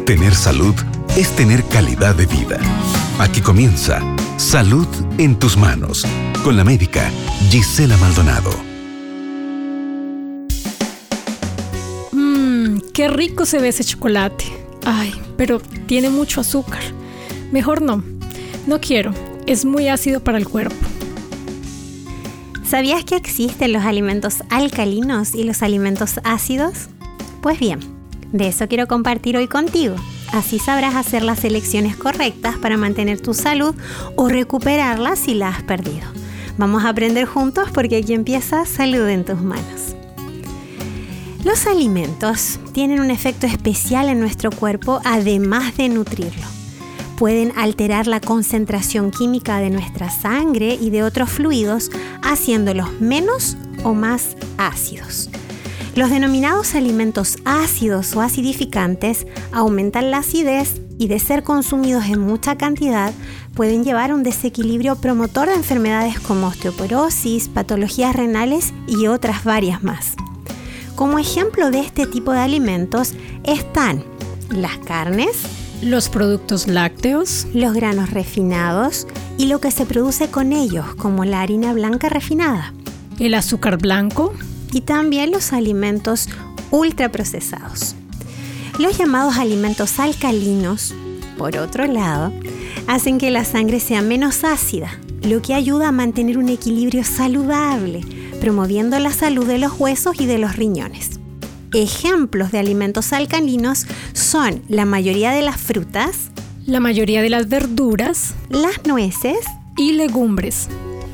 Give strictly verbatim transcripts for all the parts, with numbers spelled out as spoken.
Tener salud es tener calidad de vida. Aquí comienza Salud en tus manos, con la médica Gisela Maldonado. Mmm, qué rico se ve ese chocolate. Ay, pero tiene mucho azúcar. Mejor no, no quiero, es muy ácido para el cuerpo. ¿Sabías que existen los alimentos alcalinos y los alimentos ácidos? Pues bien, de eso quiero compartir hoy contigo. Así sabrás hacer las elecciones correctas para mantener tu salud o recuperarla si la has perdido. Vamos a aprender juntos porque aquí empieza Salud en tus manos. Los alimentos tienen un efecto especial en nuestro cuerpo además de nutrirlo. Pueden alterar la concentración química de nuestra sangre y de otros fluidos, haciéndolos menos o más ácidos. Los denominados alimentos ácidos o acidificantes aumentan la acidez y, de ser consumidos en mucha cantidad, pueden llevar a un desequilibrio promotor de enfermedades como osteoporosis, patologías renales y otras varias más. Como ejemplo de este tipo de alimentos están las carnes, los productos lácteos, los granos refinados y lo que se produce con ellos, como la harina blanca refinada, el azúcar blanco y también los alimentos ultraprocesados. Los llamados alimentos alcalinos, por otro lado, hacen que la sangre sea menos ácida, lo que ayuda a mantener un equilibrio saludable, promoviendo la salud de los huesos y de los riñones. Ejemplos de alimentos alcalinos son la mayoría de las frutas, la mayoría de las verduras, las nueces y legumbres.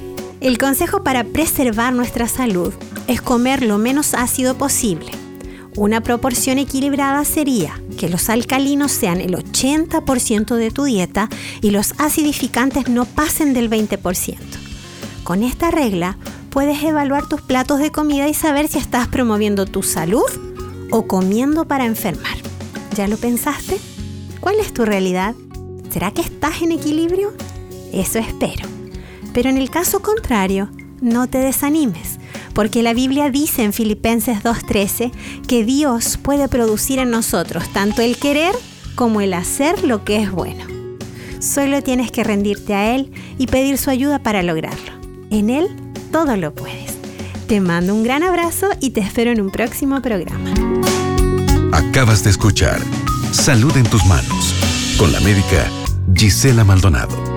El consejo para preservar nuestra salud es comer lo menos ácido posible. Una proporción equilibrada sería que los alcalinos sean el ochenta por ciento de tu dieta y los acidificantes no pasen del veinte por ciento. Con esta regla, puedes evaluar tus platos de comida y saber si estás promoviendo tu salud o comiendo para enfermar. ¿Ya lo pensaste? ¿Cuál es tu realidad? ¿Será que estás en equilibrio? Eso espero. Pero en el caso contrario, no te desanimes, porque la Biblia dice en Filipenses dos trece que Dios puede producir en nosotros tanto el querer como el hacer lo que es bueno. Solo tienes que rendirte a Él y pedir su ayuda para lograrlo. En Él todo lo puedes. Te mando un gran abrazo y te espero en un próximo programa. Acabas de escuchar Salud en tus manos, con la médica Gisela Maldonado.